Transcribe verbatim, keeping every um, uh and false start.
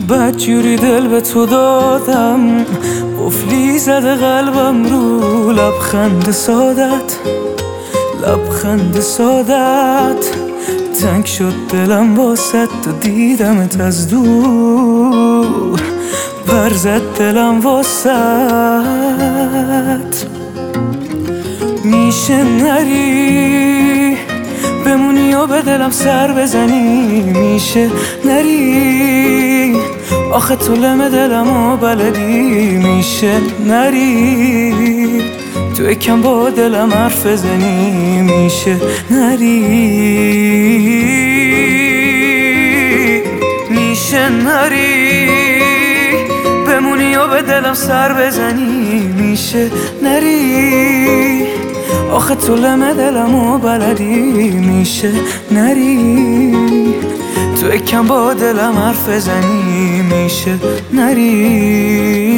بدجوری دل به تو دادم، قفلی زده قلبم رو لبخند سادت، لبخند سادت. تنگ شد دلم واسه تو دیدمت از دور، پر زد دلم واسه. میشه نری بمونی و به دلم سر بزنی، میشه نری آخه تو لم دلم و بلدی، میشه نری تو یکم با دلم حرف بزنی، میشه نری میشه نری بمونی و به دلم سر بزنی، میشه نری آخه تو لم دلم و بلدی، میشه نری تو یکم با دلم حرف بزنی، میشه نری.